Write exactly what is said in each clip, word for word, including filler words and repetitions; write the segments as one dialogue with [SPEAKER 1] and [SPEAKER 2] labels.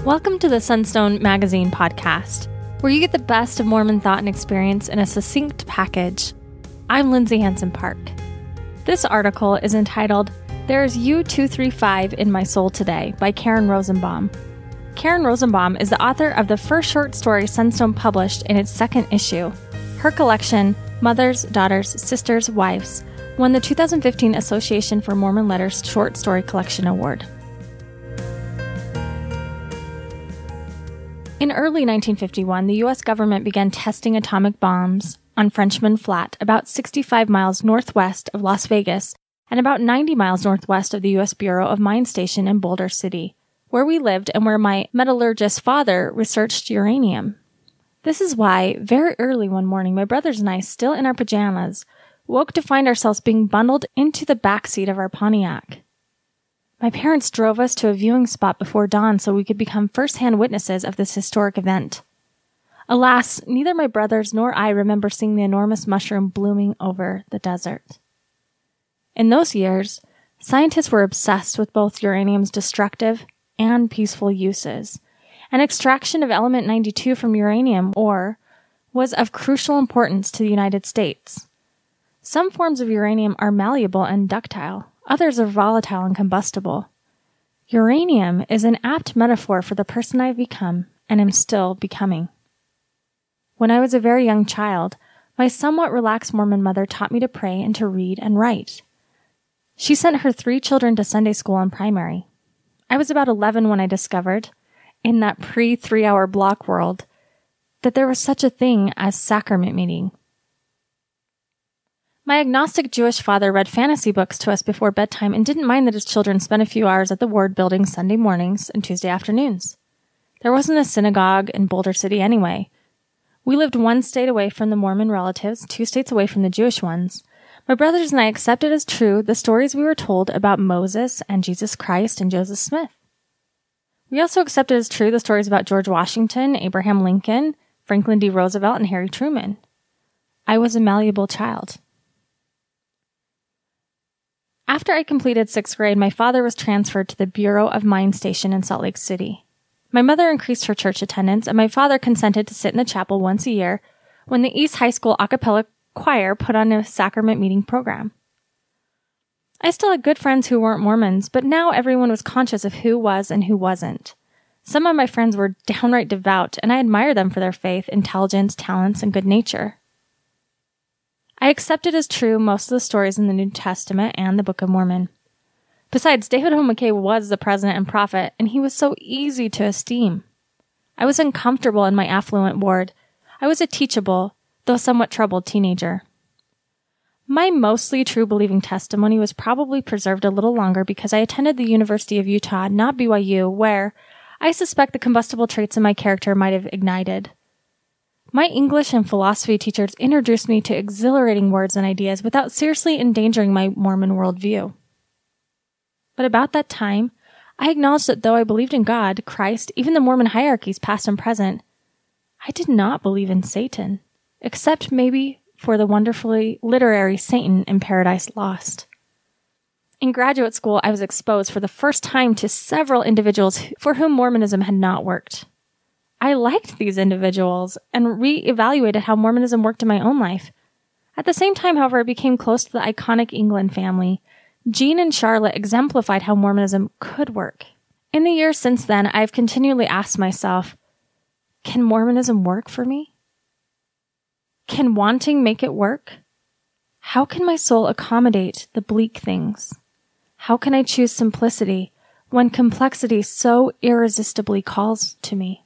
[SPEAKER 1] Welcome to the Sunstone Magazine podcast, where you get the best of Mormon thought and experience in a succinct package. I'm Lindsay Hansen Park. This article is entitled, There is U two thirty-five in My Soul Today by Karen Rosenbaum. Karen Rosenbaum is the author of the first short story Sunstone published in its second issue. Her collection, Mothers, Daughters, Sisters, Wives, won the two thousand fifteen Association for Mormon Letters Short Story Collection Award. In early nineteen fifty-one, the U S government began testing atomic bombs on Frenchman Flat, about sixty-five miles northwest of Las Vegas and about ninety miles northwest of the U S Bureau of Mine Station in Boulder City, where we lived and where my metallurgist father researched uranium. This is why, very early one morning, my brothers and I, still in our pajamas, woke to find ourselves being bundled into the backseat of our Pontiac. My parents drove us to a viewing spot before dawn so we could become first-hand witnesses of this historic event. Alas, neither my brothers nor I remember seeing the enormous mushroom blooming over the desert. In those years, scientists were obsessed with both uranium's destructive and peaceful uses, and extraction of element ninety-two from uranium ore was of crucial importance to the United States. Some forms of uranium are malleable and ductile. Others are volatile and combustible. Uranium is an apt metaphor for the person I've become and am still becoming. When I was a very young child, my somewhat relaxed Mormon mother taught me to pray and to read and write. She sent her three children to Sunday school and primary. I was about eleven when I discovered, in that pre-three-hour block world, that there was such a thing as sacrament meeting. My agnostic Jewish father read fantasy books to us before bedtime and didn't mind that his children spent a few hours at the Ward building Sunday mornings and Tuesday afternoons. There wasn't a synagogue in Boulder City anyway. We lived one state away from the Mormon relatives, two states away from the Jewish ones. My brothers and I accepted as true the stories we were told about Moses and Jesus Christ and Joseph Smith. We also accepted as true the stories about George Washington, Abraham Lincoln, Franklin D. Roosevelt, and Harry Truman. I was a malleable child. After I completed sixth grade, my father was transferred to the Bureau of Mine Station in Salt Lake City. My mother increased her church attendance, and my father consented to sit in the chapel once a year when the East High School a cappella choir put on a sacrament meeting program. I still had good friends who weren't Mormons, but now everyone was conscious of who was and who wasn't. Some of my friends were downright devout, and I admired them for their faith, intelligence, talents, and good nature. I accepted as true most of the stories in the New Testament and the Book of Mormon. Besides, David O. McKay was the president and prophet, and he was so easy to esteem. I was uncomfortable in my affluent ward. I was a teachable, though somewhat troubled teenager. My mostly true believing testimony was probably preserved a little longer because I attended the University of Utah, not B Y U, where I suspect the combustible traits in my character might have ignited. My English and philosophy teachers introduced me to exhilarating words and ideas without seriously endangering my Mormon worldview. But about that time, I acknowledged that though I believed in God, Christ, even the Mormon hierarchies past and present, I did not believe in Satan, except maybe for the wonderfully literary Satan in Paradise Lost. In graduate school, I was exposed for the first time to several individuals for whom Mormonism had not worked. I liked these individuals and re-evaluated how Mormonism worked in my own life. At the same time, however, I became close to the iconic England family. Jean and Charlotte exemplified how Mormonism could work. In the years since then, I've continually asked myself, can Mormonism work for me? Can wanting make it work? How can my soul accommodate the bleak things? How can I choose simplicity when complexity so irresistibly calls to me?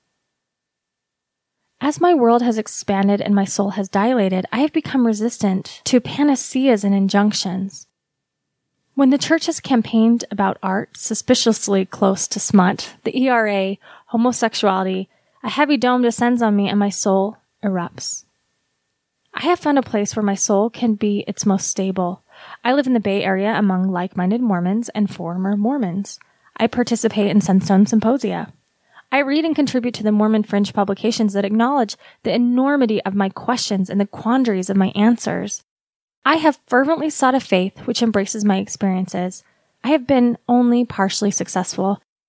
[SPEAKER 1] As my world has expanded and my soul has dilated, I have become resistant to panaceas and injunctions. When the church has campaigned about art suspiciously close to smut, the E R A, homosexuality, a heavy dome descends on me and my soul erupts. I have found a place where my soul can be its most stable. I live in the Bay Area among like-minded Mormons and former Mormons. I participate in Sunstone Symposia. I read and contribute to the Mormon fringe publications that acknowledge the enormity of my questions and the quandaries of my answers. I have fervently sought a faith which embraces my experiences. I have been only partially successful.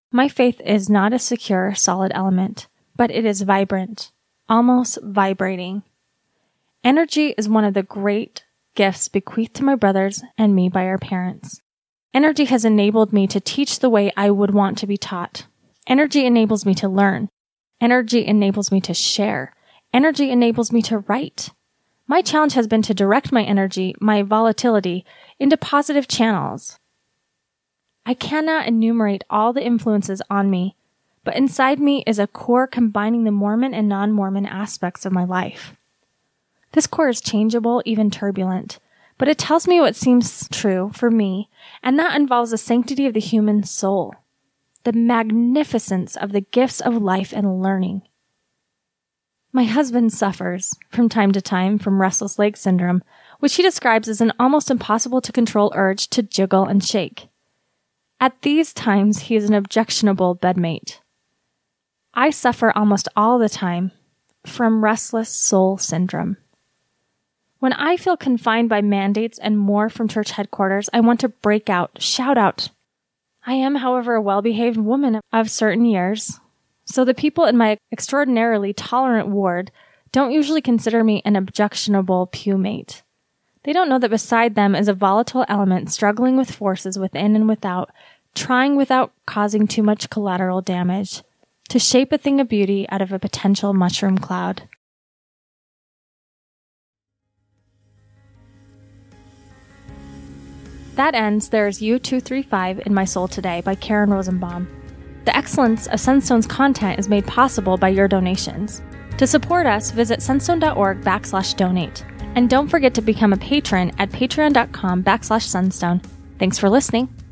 [SPEAKER 1] My faith is not a secure, solid element, but it is vibrant, almost vibrating. Energy is one of the great gifts bequeathed to my brothers and me by our parents. Energy has enabled me to teach the way I would want to be taught. Energy enables me to learn. Energy enables me to share. Energy enables me to write. My challenge has been to direct my energy, my volatility, into positive channels. I cannot enumerate all the influences on me, but inside me is a core combining the Mormon and non-Mormon aspects of my life. This core is changeable, even turbulent, but it tells me what seems true for me, and that involves the sanctity of the human soul, the magnificence of the gifts of life and learning. My husband suffers, from time to time, from restless leg syndrome, which he describes as an almost impossible to control urge to jiggle and shake. At these times, he is an objectionable bedmate. I suffer almost all the time from restless soul syndrome. When I feel confined by mandates and more from church headquarters, I want to break out, shout out. I am, however, a well-behaved woman of certain years, so the people in my extraordinarily tolerant ward don't usually consider me an objectionable pewmate. They don't know that beside them is a volatile element struggling with forces within and without, trying without causing too much collateral damage, to shape a thing of beauty out of a potential mushroom cloud. That ends There's U two thirty-five in My Soul Today by Karen Rosenbaum. The excellence of Sunstone's content is made possible by your donations. To support us, visit sunstone.org backslash donate. And don't forget to become a patron at patreon.com backslash sunstone. Thanks for listening.